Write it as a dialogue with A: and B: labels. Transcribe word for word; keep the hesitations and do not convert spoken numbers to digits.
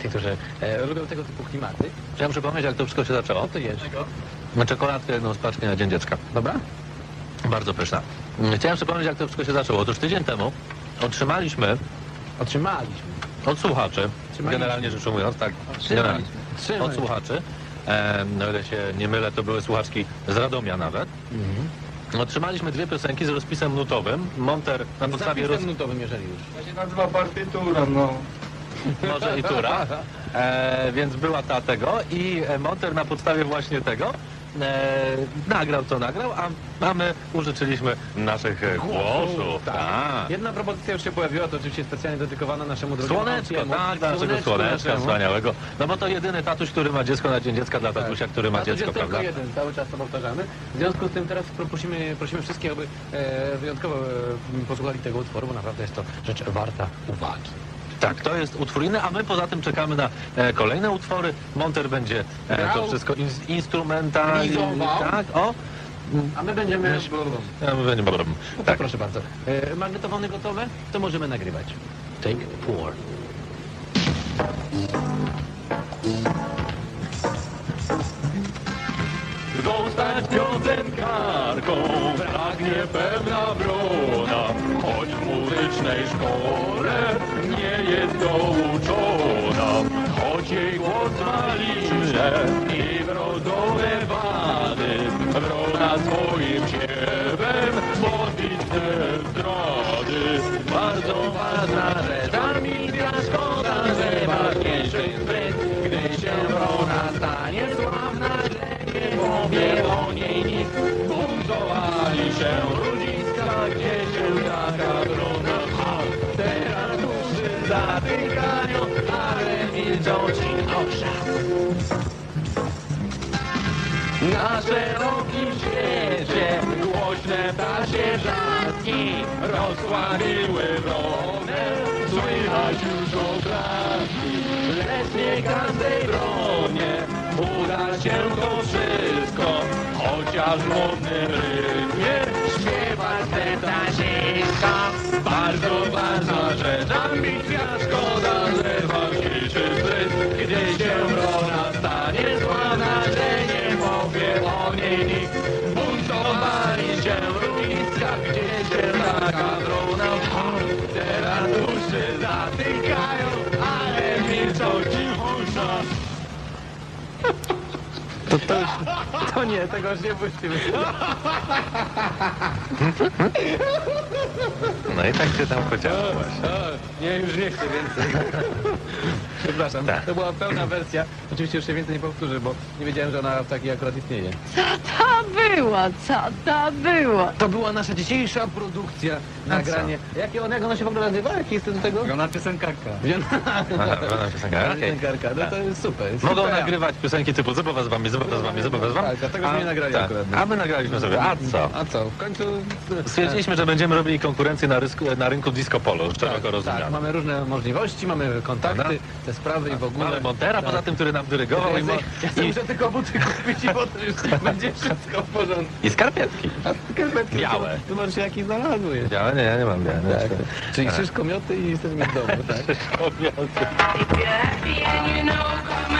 A: wszystkich, którzy e, lubią tego typu klimaty.
B: Chciałem przypomnieć, jak to wszystko się zaczęło.
A: Co to jest?
B: Na czekoladkę jedną z paczki na Dzień Dziecka.
A: Dobra?
B: Bardzo pyszna. Chciałem przypomnieć, jak to wszystko się zaczęło. Otóż tydzień temu otrzymaliśmy
A: Otrzymaliśmy.
B: od słuchaczy,
A: Otrzymaliśmy.
B: generalnie rzecz ujmując, tak,
A: Otrzymaliśmy.
B: generalnie,
A: Otrzymaliśmy.
B: od słuchaczy, e, o ile się nie mylę, to były słuchaczki z Radomia nawet.
A: Mhm.
B: Otrzymaliśmy dwie piosenki z rozpisem nutowym. Monter na podstawie roz...
A: Zapisem nutowym, jeżeli już.
C: To się nazywa partytura, no.
B: może i tura, e, więc była ta tego i e, Monter na podstawie właśnie tego e, nagrał co nagrał, a, a my użyczyliśmy naszych e, głosów. Tak.
A: Jedna propozycja już się pojawiła, to oczywiście specjalnie dedykowana naszemu drogiemu
B: Słoneczko,
A: Altiemu.
B: tak, naszego
A: Słoneczku
B: słoneczka
A: naszemu.
B: wspaniałego. No bo to jedyny tatuś, który ma dziecko na Dzień Dziecka dla tatusia, który ma
A: Tatuś
B: dziecko,
A: jest
B: prawda?
A: tylko jeden, cały czas to powtarzamy. W związku z tym teraz prosimy, prosimy wszystkich, aby e, wyjątkowo e, posłuchali tego utworu, bo naprawdę jest to rzecz warta uwagi.
B: Tak, to jest utwór inny, a my poza tym czekamy na e, kolejne utwory. Monter będzie e, to
A: Grał.
B: wszystko in, instrumentalizował. Tak, o.
A: A my będziemy...
B: Ja my będziemy
A: No to
B: tak.
A: proszę bardzo. E, magnetofony gotowe? To możemy nagrywać. Take four.
B: Zostać piosenkarką pragnie pewna wrona, choć w muzycznej szkole nie jest douczona. Choć jej głos ma liczne i wrodzone wady, wrona swoim śpiewem modlitwę zdrady. Bardzo ważna rzecz, a misja szkoda, że ważniejszy zbyt, gdy się wrona stanie sławna, nie powie o niej nic. Buntowali się ludziska, gdzie się taka wrona. A teraz duszy zatykają, ale milczą cichosza. Na szerokim świecie głośne ptasie wrzaski rozsławiły wronę, słychać już oklaski. Lecz nie każdej wronie uda się to wszystko, chociaż w modnym rytmie śpiewać te ptasiska. Bardzo ważna rzecz, ambicja, szkoda, że ważniejszy spryt, gdy się wrona stanie sławna, że nie powie o niej nikt. Buntowali się ludziska, gdzie się taka wrona. Teraz uszy zatykają, ale milczą cichosza.
A: To, to, już, to nie, tego już nie puścimy.
B: No i tak się tam pociągnął właśnie.
A: Nie, już nie chcę więcej. Przepraszam,
B: Tak.
A: to była pełna wersja. Oczywiście już się więcej nie powtórzę, bo nie wiedziałem, że ona w takiej akurat istnieje.
D: Co to było? Co to było?
A: To była nasza dzisiejsza produkcja, nagranie. Jak, on, jak ona się w ogóle nazywa? Jaki jest do tego?
C: Ona piosenkarka.
B: Aha, żona piosenkarka, okej.
A: Piosenkarka, no to jest super.
B: Mogą
A: Super.
B: nagrywać piosenki typu Zabawa z wami, zabawa z wami, zabawa z wami.
A: Tak, a tego już nie nagrali
B: tak.
A: akurat.
B: A my nagraliśmy sobie. A co?
A: A co? W końcu...
B: Stwierdziliśmy, że będziemy robili konkurencję na, rysku, na rynku disco polo, szeroko
A: Tak,
B: rozumianym.
A: mamy różne możliwości, mamy kontakty,
B: Prawda?
A: te sprawy i w ogóle.
B: Mamy Montera,
A: Tak.
B: poza tym, który nam dyrygował i, mo-
A: Ja sobie
B: i,
A: muszę tylko buty kupić i potem już będzie wszystko w porządku.
B: i skarpetki.
A: A skarpetki
B: Białe.
A: Tu masz jaki znalazłeś.
B: Białe? Nie, ja nie mam białe.
A: Tak. Czyli szyszkomioty i jesteśmy w domu, tak?
B: Kobiety.
D: Happy and you know, come